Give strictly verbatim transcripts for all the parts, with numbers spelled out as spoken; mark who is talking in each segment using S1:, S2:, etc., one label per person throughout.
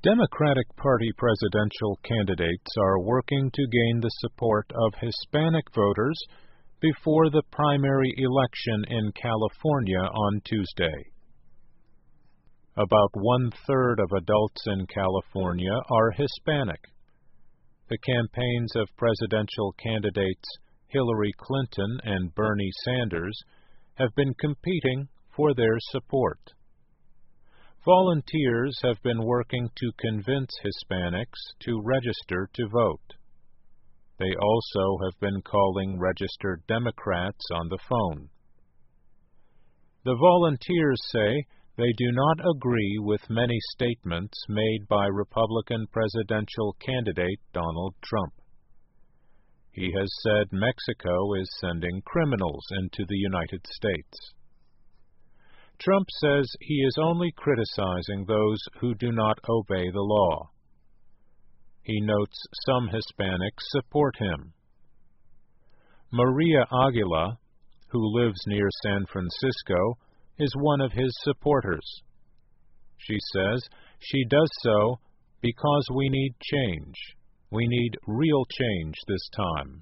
S1: Democratic Party presidential candidates are working to gain the support of Hispanic voters before the primary election in California on Tuesday. About one-third of adults in California are Hispanic. The campaigns of presidential candidates Hillary Clinton and Bernie Sanders have been competing for their support. Volunteers have been working to convince Hispanics to register to vote. They also have been calling registered Democrats on the phone. The volunteers say they do not agree with many statements made by Republican presidential candidate Donald Trump. He has said Mexico is sending criminals into the United States. Trump says he is only criticizing those who do not obey the law. He notes some Hispanics support him. Maria Aguila, who lives near San Francisco, is one of his supporters. She says she does so because we need change. We need real change this time.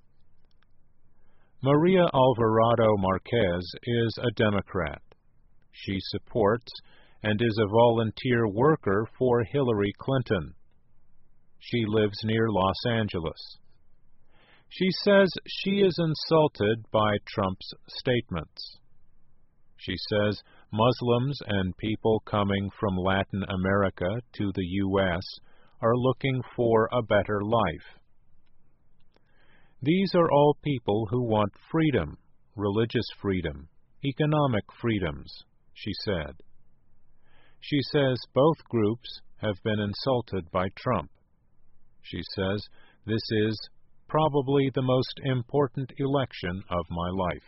S1: Maria Alvarado Marquez is a Democrat. She supports and is a volunteer worker for Hillary Clinton. She lives near Los Angeles. She says she is insulted by Trump's statements. She says Muslims and people coming from Latin America to the U S are looking for a better life. These are all people who want freedom, religious freedom, economic freedoms, she said. She says both groups have been insulted by Trump. She says this is probably the most important election of my life.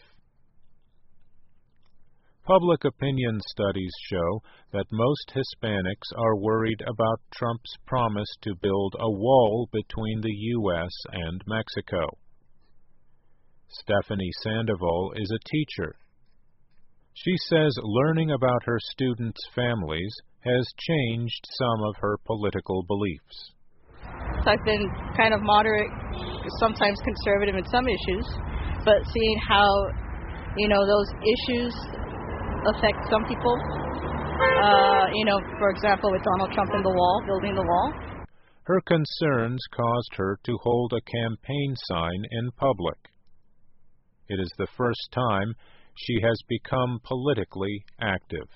S1: Public opinion studies show that most Hispanics are worried about Trump's promise to build a wall between the U S and Mexico. Stephanie Sandoval is a teacher. She says learning about her students' families has changed some of her political beliefs.
S2: I've been kind of moderate, sometimes conservative in some issues, but seeing how, you know, those issues affect some people, uh, you know, for example, with Donald Trump in the wall, building the wall.
S1: Her concerns caused her to hold a campaign sign in public. It is the first time she has become politically active.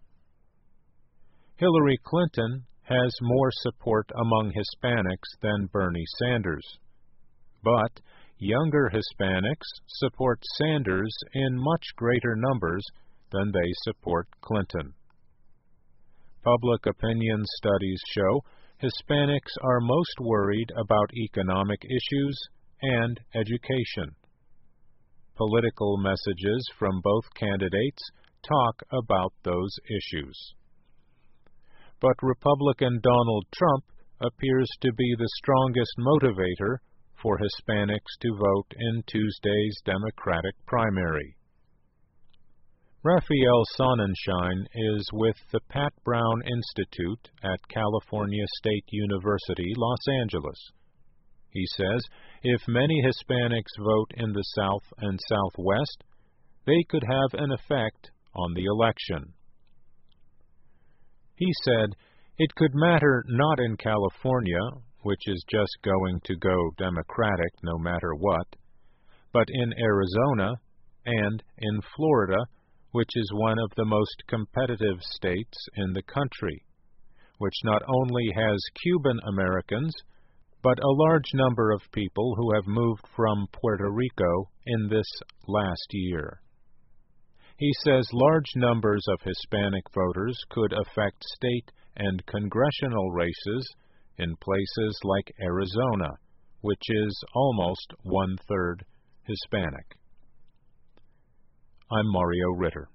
S1: Hillary Clinton has more support among Hispanics than Bernie Sanders, but younger Hispanics support Sanders in much greater numbers than they support Clinton. Public opinion studies show Hispanics are most worried about economic issues and education. Political messages from both candidates talk about those issues. But Republican Donald Trump appears to be the strongest motivator for Hispanics to vote in Tuesday's Democratic primary. Raphael Sonnenschein is with the Pat Brown Institute at California State University, Los Angeles. He says if many Hispanics vote in the South and Southwest, they could have an effect on the election. He said it could matter not in California, which is just going to go Democratic no matter what, but in Arizona and in Florida, which is one of the most competitive states in the country, which not only has Cuban Americans, but a large number of people who have moved from Puerto Rico in this last year. He says large numbers of Hispanic voters could affect state and congressional races in places like Arizona, which is almost one-third Hispanic. I'm Mario Ritter.